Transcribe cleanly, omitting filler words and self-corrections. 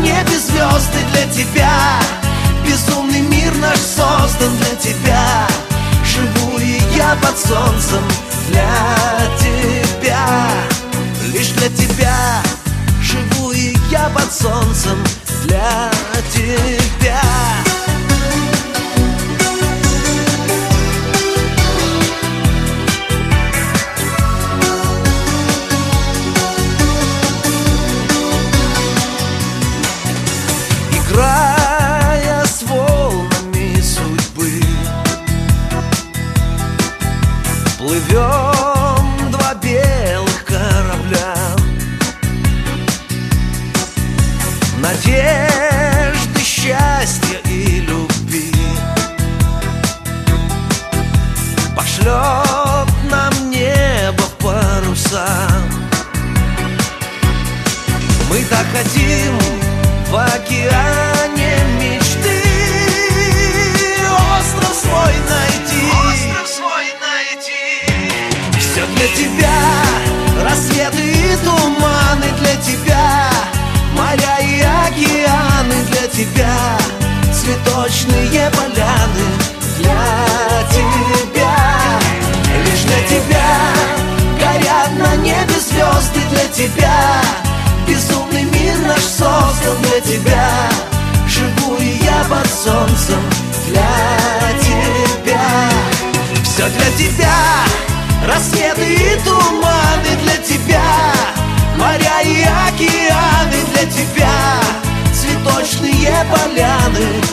небе звезды для тебя. Безумный мир наш создан для тебя. Живу и я под солнцем для тебя. Лишь для тебя. Живу и я под солнцем для тебя. Играя с волнами судьбы, плывем два белых корабля. Надежды, счастья и любви пошлет нам небо в паруса. Мы так хотим в океане мечты остров свой найти. Все для тебя, рассветы и туманы для тебя, моря и океаны для тебя, цветочные поляны для тебя. Лишь для тебя горят на небе звезды для тебя. Безумный мир наш создан для тебя. Живу и я под солнцем для тебя. Все для тебя, рассветы и туманы для тебя, моря и океаны для тебя, цветочные поляны